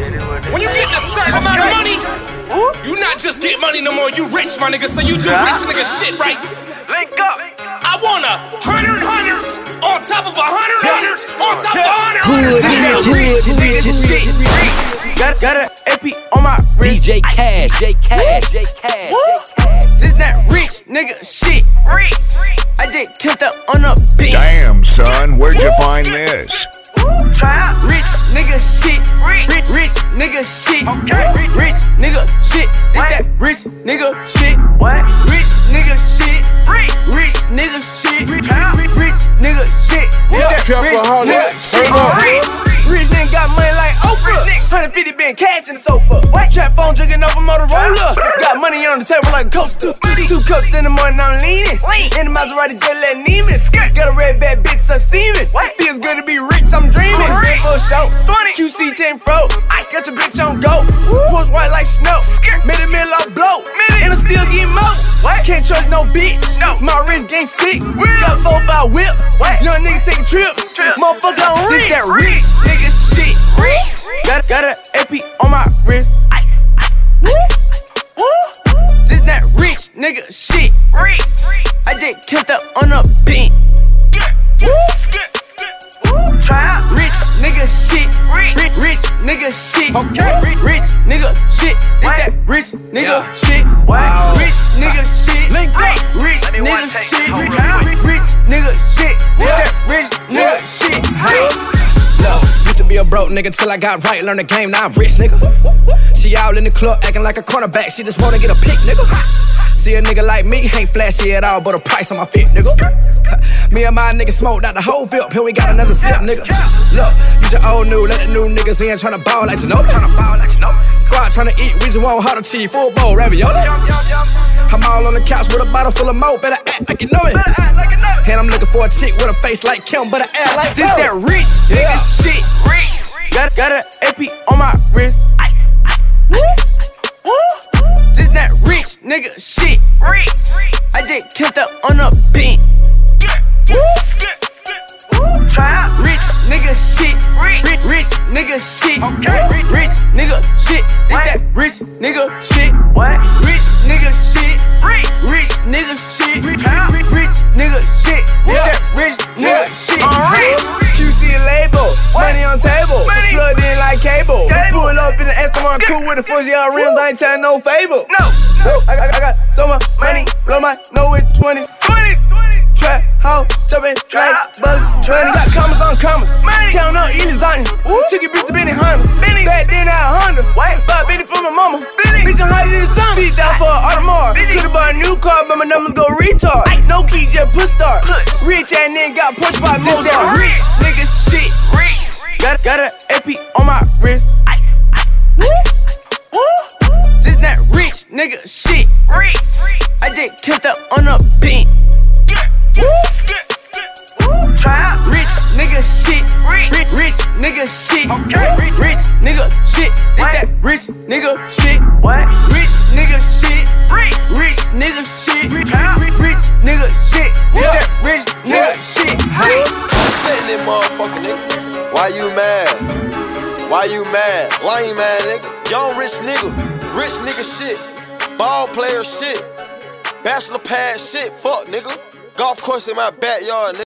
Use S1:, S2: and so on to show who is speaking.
S1: When you get a certain amount of money, you not just get money no more, you rich, my nigga. So you do rich nigga shit, right?
S2: Link up.
S1: I want 100 hundreds on top of 100 hundreds on top of 100 hundreds.
S3: Rich nigga shit. Got a AP on my wrist.
S4: DJ Cash, J Cash.
S3: This that rich nigga shit. I just killed up on a beat.
S5: Damn, son, where'd you find this?
S3: Rich nigga shit. Rich nigga shit. Rich nigga shit. This that rich nigga shit. Rich nigga shit. Rich nigga shit. Rich nigga shit. This that rich nigga shit. Rich nigga got money like Oprah. 150 been cash in the sofa. Trap phone drinking off a Motorola. Got money on the table like a coaster. 2 cups in the morning, I'm leaning. In the Maserati, just let Neiman. Got a red bad bitch, suck semen. Feels good to be rich, I'm dreaming. Big for show. QC chain fro. Got your bitch on go. Push white like snow. Made a mill off blow. And I'm still getting more. Can't trust no bitch. My wrist game sick. Got 4-5 whips. Young nigga taking trips. Motherfucker on rich. That rich nigga shit. Got a AP on my wrist. This that rich nigga shit. I just killed up on a beat. Rich nigga shit. Rich nigga shit. Rich nigga shit. This that rich nigga shit. Rich nigga shit. Rich nigga shit. Rich nigga shit. This that rich nigga shit.
S4: Used to be a broke nigga till I got right, learn the game, now I'm rich, nigga. She all in the club acting like a cornerback, she just wanna get a pick, nigga. See a nigga like me, ain't flashy at all, but a price on my fit, nigga. Me and my nigga smoked out the whole VIP, here we got another sip, nigga. Look, you your old new, let the new niggas in tryna ball like Ginobili. Squad tryna eat, we just want hot cheese, full bowl, ravioli. I'm all on the couch with a bottle full of mo, better act like you know it. And I'm looking for a chick with a face like Kim, but I act like
S3: this that rich nigga shit. Got a AP on my wrist. This that rich nigga shit. I just killed up on a beat. Rich nigga shit. Rich nigga shit. Rich nigga shit. This that rich nigga shit. Rich nigga shit. Rich nigga shit. Rich nigga shit. This that rich nigga shit. QC label, money on table, plugged in like cable. Pull up in the Esteban coupe with the 4GR rims, I ain't telling no fable. I got so much money, blow my nose with 20s. Trap, hoe, jumping like bullets, 20. Got commas on commas, counting up easy on you. Took your bitch to Benny Hunter, back then I had a Honda. Bought Benny for my mama, bitch I'm hiding in the sun. Beat down for an Audemars, could've bought a new car, but my numbers go retard. No key, just push start. Rich ass nigga got punched by Mozart. This that rich nigga shit. Got a AP on my wrist. This that rich nigga shit. I just killed up on a beat. Rich nigga shit. Rich nigga shit. Rich nigga shit. This that rich nigga shit. Rich nigga shit. Rich nigga shit. Rich nigga shit. This that rich nigga shit.
S6: Sitting there, motherfucker, nigga. Why you mad? Why you mad? Lame man, nigga. Young rich nigga shit. Ball player shit. Bachelor pad shit. Fuck, nigga. Golf course in my backyard, nigga.